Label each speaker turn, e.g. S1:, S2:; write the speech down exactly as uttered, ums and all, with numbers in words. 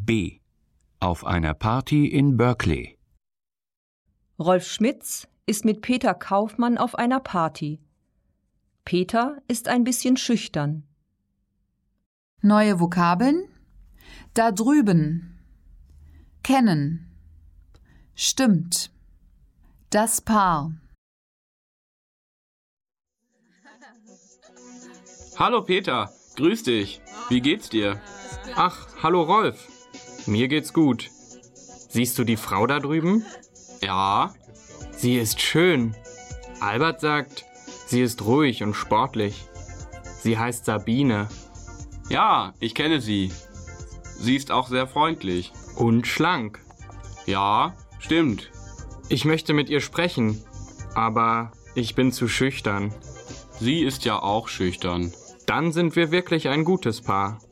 S1: B. Auf einer Party in Berkeley.
S2: Rolf Schmitz ist mit Peter Kaufmann auf einer Party. Peter ist ein bisschen schüchtern.
S3: Neue Vokabeln: da drüben, kennen, stimmt, das Paar.
S4: Hallo Peter, grüß dich. Wie geht's dir? Ach, hallo Rolf. Mir geht's gut. Siehst du die Frau da drüben? Ja. Sie ist schön. Albert sagt, sie ist ruhig und sportlich. Sie heißt Sabine. Ja, ich kenne sie. Sie ist auch sehr freundlich. Und schlank. Ja, stimmt. Ich möchte mit ihr sprechen, aber ich bin zu schüchtern. Sie ist ja auch schüchtern. Dann sind wir wirklich ein gutes Paar.